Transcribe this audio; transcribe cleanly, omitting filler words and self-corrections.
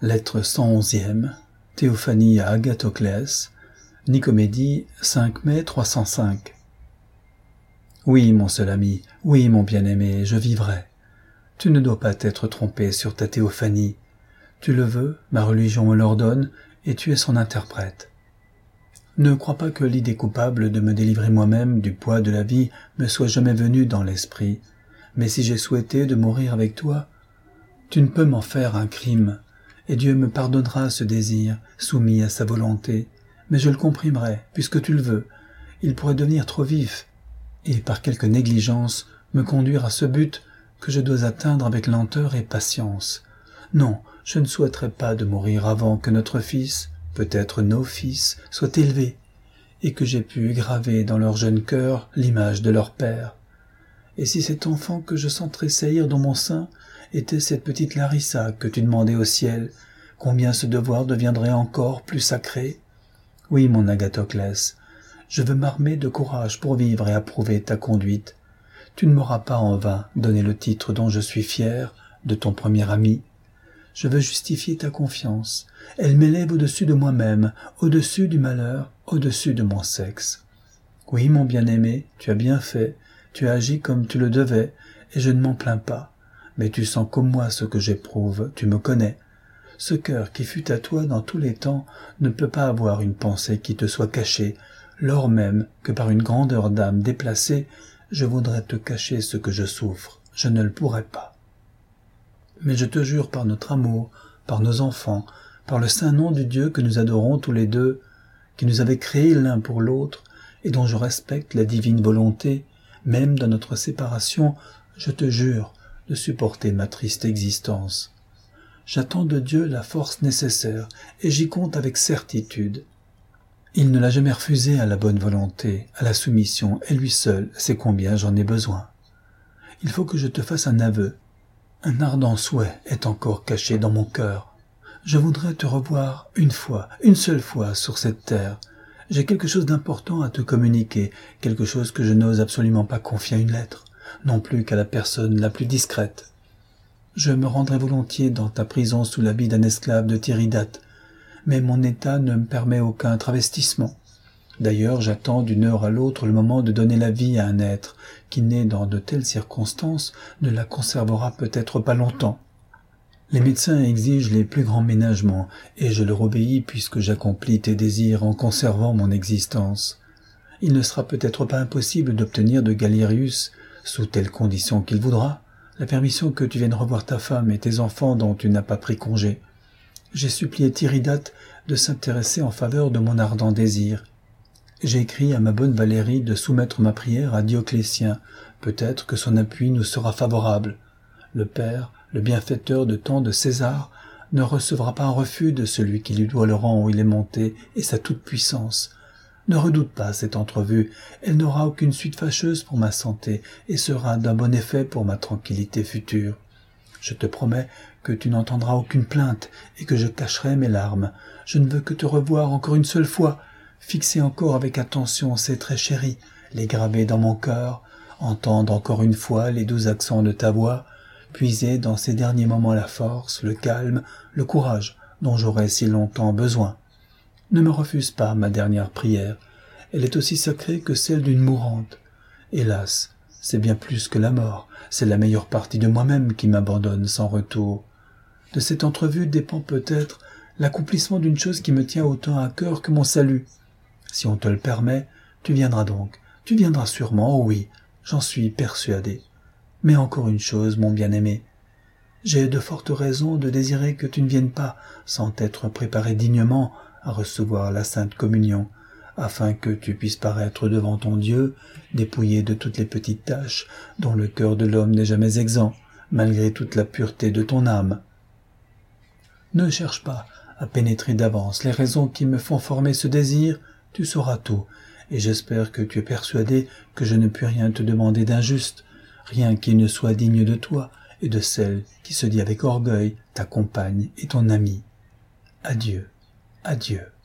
Lettre 111e, Théophanie à Agathoclès, Nicomédie, 5 mai 305. Oui, mon seul ami, oui, mon bien-aimé, je vivrai. Tu ne dois pas t'être trompé sur ta Théophanie. Tu le veux, ma religion me l'ordonne, et tu es son interprète. Ne crois pas que l'idée coupable de me délivrer moi-même du poids de la vie me soit jamais venue dans l'esprit, mais si j'ai souhaité de mourir avec toi, tu ne peux m'en faire un crime, et Dieu me pardonnera ce désir, soumis à sa volonté, mais je le comprimerai, puisque tu le veux. Il pourrait devenir trop vif, et par quelque négligence me conduire à ce but que je dois atteindre avec lenteur et patience. Non, je ne souhaiterais pas de mourir avant que notre fils, peut-être nos fils, soit élevé, et que j'ai pu graver dans leur jeune cœur l'image de leur père. Et si cet enfant que je sens tressaillir dans mon sein était cette petite Larissa que tu demandais au ciel, combien ce devoir deviendrait encore plus sacré? Oui, mon Agathoclès, je veux m'armer de courage pour vivre et approuver ta conduite. Tu ne m'auras pas en vain donné le titre dont je suis fier, de ton premier ami. Je veux justifier ta confiance. Elle m'élève au-dessus de moi-même, au-dessus du malheur, au-dessus de mon sexe. Oui, mon bien-aimé, tu as bien fait, tu as agi comme tu le devais, et je ne m'en plains pas. Mais tu sens comme moi ce que j'éprouve, tu me connais. Ce cœur qui fut à toi dans tous les temps ne peut pas avoir une pensée qui te soit cachée, lors même que par une grandeur d'âme déplacée, je voudrais te cacher ce que je souffre. Je ne le pourrais pas. Mais je te jure par notre amour, par nos enfants, par le saint nom du Dieu que nous adorons tous les deux, qui nous avait créés l'un pour l'autre, et dont je respecte la divine volonté, même dans notre séparation, je te jure de supporter ma triste existence. J'attends de Dieu la force nécessaire, et j'y compte avec certitude. Il ne l'a jamais refusé à la bonne volonté, à la soumission, et lui seul sait combien j'en ai besoin. Il faut que je te fasse un aveu. Un ardent souhait est encore caché dans mon cœur. Je voudrais te revoir une fois, une seule fois sur cette terre. J'ai quelque chose d'important à te communiquer, quelque chose que je n'ose absolument pas confier à une lettre, non plus qu'à la personne la plus discrète. Je me rendrai volontiers dans ta prison sous l'habit d'un esclave de Tiridate, mais mon état ne me permet aucun travestissement. D'ailleurs, j'attends d'une heure à l'autre le moment de donner la vie à un être qui, né dans de telles circonstances, ne la conservera peut-être pas longtemps. Les médecins exigent les plus grands ménagements, et je leur obéis puisque j'accomplis tes désirs en conservant mon existence. Il ne sera peut-être pas impossible d'obtenir de Galérius, sous telles conditions qu'il voudra, la permission que tu viennes revoir ta femme et tes enfants dont tu n'as pas pris congé. J'ai supplié Tiridate de s'intéresser en faveur de mon ardent désir. J'ai écrit à ma bonne Valérie de soumettre ma prière à Dioclétien. Peut-être que son appui nous sera favorable. Le Père, le bienfaiteur de tant de César, ne recevra pas un refus de celui qui lui doit le rang où il est monté et sa toute-puissance. Ne redoute pas cette entrevue, elle n'aura aucune suite fâcheuse pour ma santé et sera d'un bon effet pour ma tranquillité future. Je te promets que tu n'entendras aucune plainte et que je cacherai mes larmes. Je ne veux que te revoir encore une seule fois, fixer encore avec attention ces traits chéris, les graver dans mon cœur, entendre encore une fois les doux accents de ta voix, puiser dans ces derniers moments la force, le calme, le courage dont j'aurai si longtemps besoin. Ne me refuse pas ma dernière prière, elle est aussi sacrée que celle d'une mourante. Hélas, c'est bien plus que la mort, c'est la meilleure partie de moi-même qui m'abandonne sans retour. De cette entrevue dépend peut-être l'accomplissement d'une chose qui me tient autant à cœur que mon salut. Si on te le permet, tu viendras donc, tu viendras sûrement, oh oui, j'en suis persuadé. Mais encore une chose, mon bien-aimé, j'ai de fortes raisons de désirer que tu ne viennes pas sans t'être préparé dignement à recevoir la Sainte Communion, afin que tu puisses paraître devant ton Dieu, dépouillé de toutes les petites tâches dont le cœur de l'homme n'est jamais exempt, malgré toute la pureté de ton âme. Ne cherche pas à pénétrer d'avance les raisons qui me font former ce désir, tu sauras tout, et j'espère que tu es persuadé que je ne puis rien te demander d'injuste, rien qui ne soit digne de toi et de celle qui se dit avec orgueil ta compagne et ton amie. Adieu, adieu.